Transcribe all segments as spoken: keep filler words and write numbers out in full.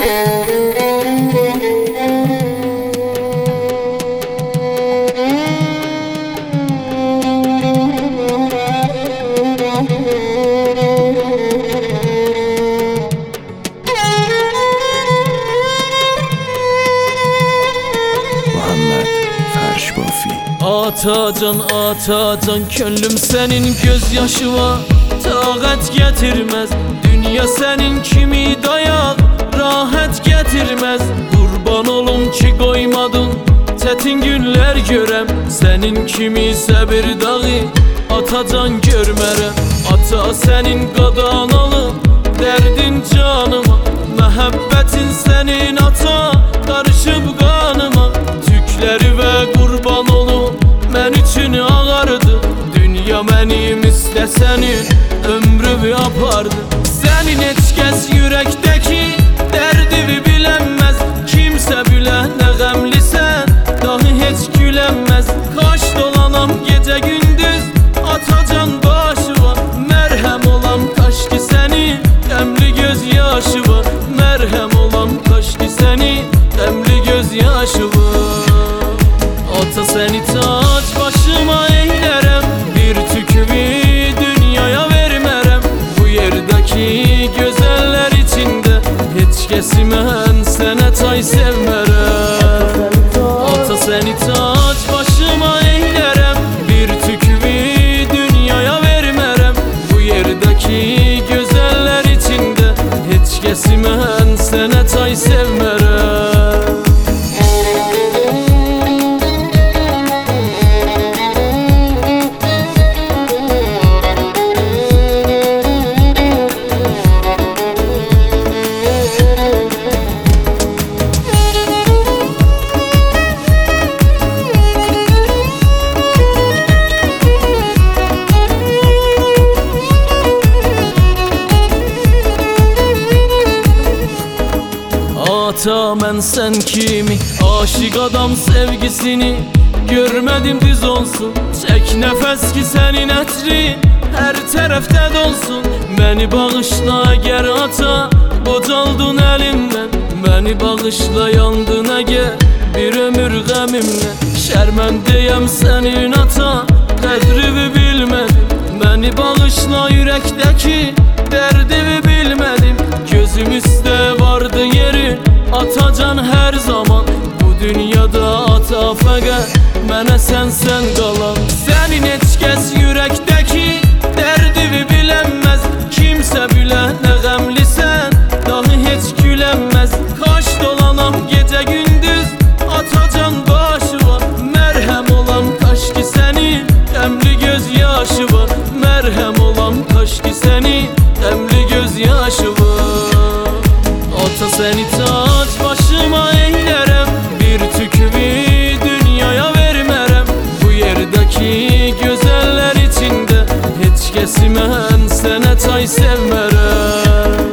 Atacan atacan könlüm senin gözyaşıva taqət getirmez. Dünya senin kimi dayak rahat getirmez. Kurban olum ki koymadın çetin günler görem. Senin kimi səbir dağı atacan görmərəm. Ata senin qadan alım dərdin canıma. Məhəbbətin senin ata qarışıb qanıma. Tükləri və qurban olum mən üçün ağardı. Dünya mənim istəsənin ömrümü apardı. Sənin heç kəs ürəkdəki dərdimi bilənməz. Kimsə bilən nə qəmlisən dahi heç gülənməz. Kaş dolanam gecə gündüz atacan başıva. Mərhəm olam kaş ki sənin qəmli göz yaşıva. Mərhəm olam kaş ki sənin qəmli göz yaşıva. Ata səni tac başıma eylərəm. Bir tükümü dünyaya vermərəm. Bu yerdəki gözəllər içində heç kəsi mən sənə tay sevmərəm. Ata səni tac başıma eylərəm. Bir tükümü dünyaya vermərəm. Bu yerdəki gözəllər içində heç kəsi mən sənə tay sevmərəm. Ata mən sən kimi aşık adam sevgisini görmədim düz olsun. Çək nəfəs ki sənin ətrin hər tərəfdə dolsun. Məni bağışla əgər ata qocaldın əlimdən. Məni bağışla yandın əgər bir ömür qəmimlə. Şərməndəyəm sənin ata qədrimi bilmədim. Məni bağışla ürəkdəki dərdimi bilmədim. Gözüm üstə vardı yerin atacan hər zaman. Bu dünyada ata fəqət mənə sən sən qalan. Sənin heç kəs ürəkdəki dərdimi bilənməz. Kimsə bilən nə qəmlisən dahi heç gülənməz. Kaş dolanam gecə gündüz atacan başıva. Mərhəm olam kaş ki sənin qəmli göz yaşıva. Mərhəm olam kaş ki sənin qəmli göz yaşıva. Ata səni tac başıma eylərəm. Bir tükümü dünyaya vermərəm. Bu yerdəki gözəllər içində heç kəsi mən sənə tay sevmərəm.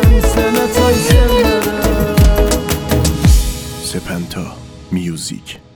Sepento Music.